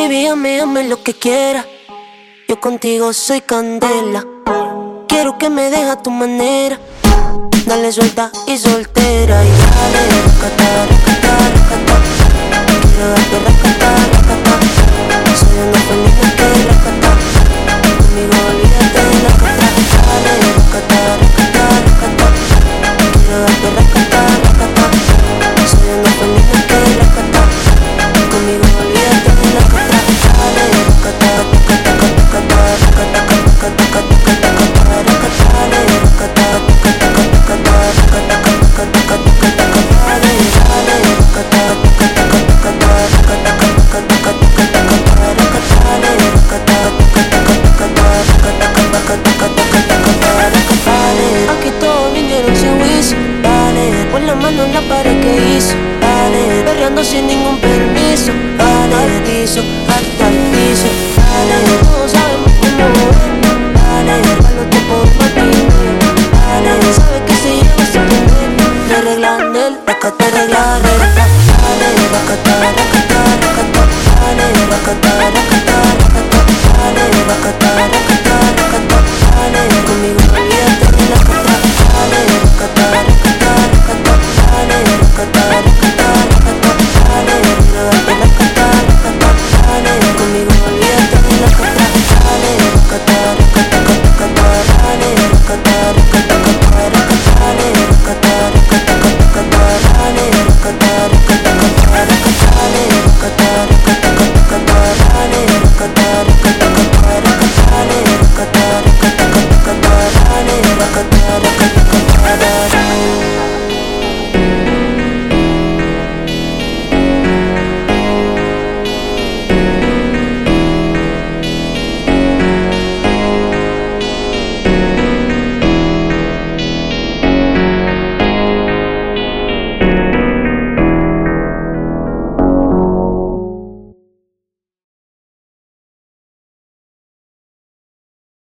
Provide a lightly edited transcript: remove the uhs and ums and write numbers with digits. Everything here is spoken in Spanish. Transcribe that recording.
Baby, ame lo que quiera. Yo contigo soy candela. Quiero que me dejes a tu manera. Dale suelta y soltera. Y dale, racata, racata, racata. Quiero darte racata, racata. Soy una felina que racata. Conmigo olvídate de la cata. Dale, racata, racata, racata. Quiero darte racata, racata. Soy una felina que racata. Conmigo olvídate de la cata. Dale, racata, racata, racata, racata, racata, racata, racata, dale, racata, racata, racata, racata, racata, dale, dale, racata, racata, racata, racata, racata, dale, racata, aquí todos vinieron sin juicio. Dale, pon la mano en la pared que hizo. Dale, perreando sin ningún permiso. Dale, al piso.